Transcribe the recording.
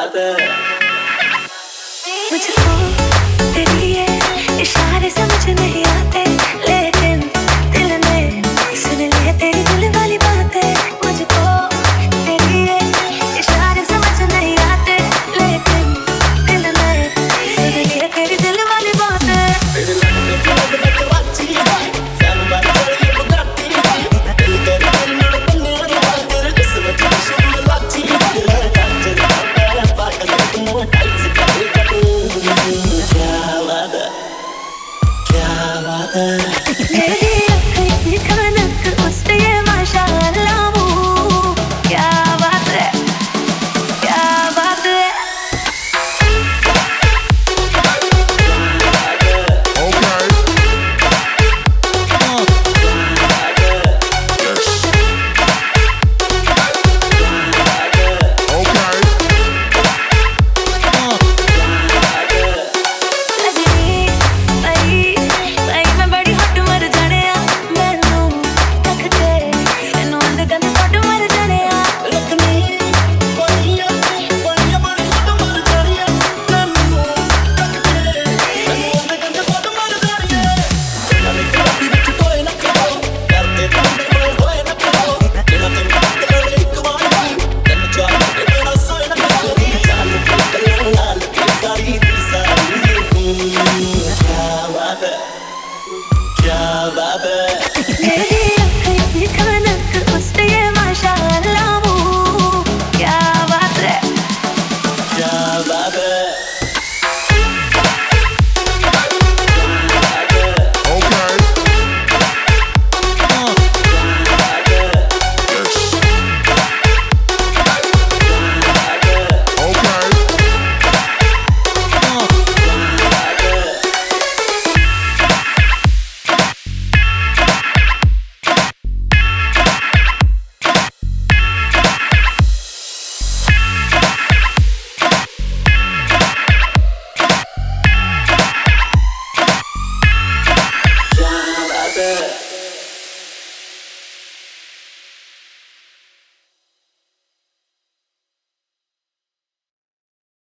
बात है। मुझको तेरी ये इशारे समझ नहीं आते, लेकिन दिल ने सुन लिए तेरी दिल वाली बातें। मुझको तेरी ये इशारे समझ नहीं आते, लेकिन दिल ने सुन लिए तेरी दिल वाली बातें। तेरी अखी खनक उस पे ये माशाअल्लाह वो क्या बात है, क्या बात है। तेरी अखी खनक उस पे ये माशाअल्लाह वो क्या बात है, क्या बात है।